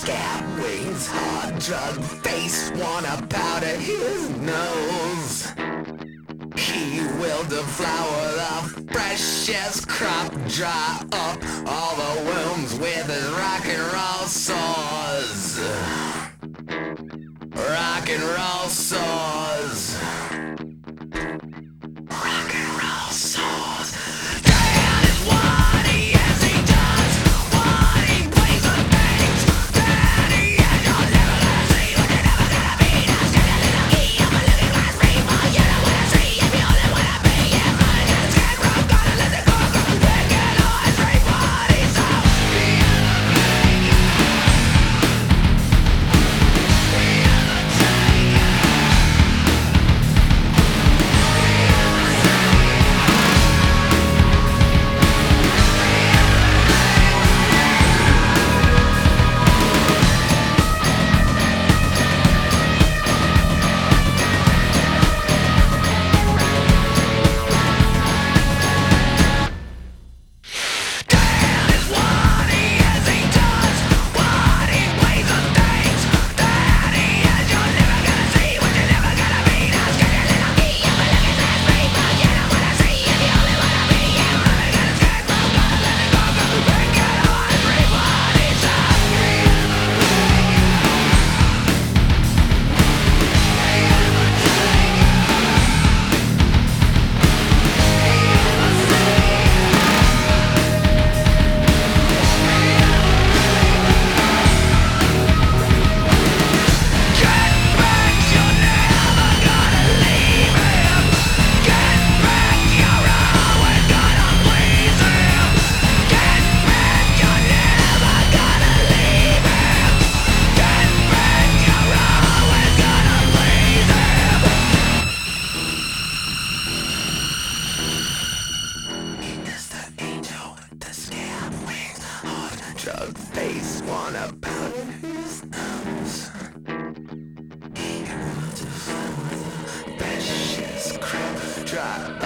scab wings, hard drug face, wanna powder his nose. He will deflower the freshest crop, dry up all the wounds with his rock and roll saws. Rock and roll saws. Rock and roll saws. That is what he is, he does what he plays with things that he is. You're never gonna see what you're never gonna be. Now stand a little key up a looking glass ring. Well, you don't wanna see if you only wanna be. Yeah, running in the scared room, gonna let the car go. They can always read what he saw. Drug face, wanna powder his nose. He will deflower the precious crop, dry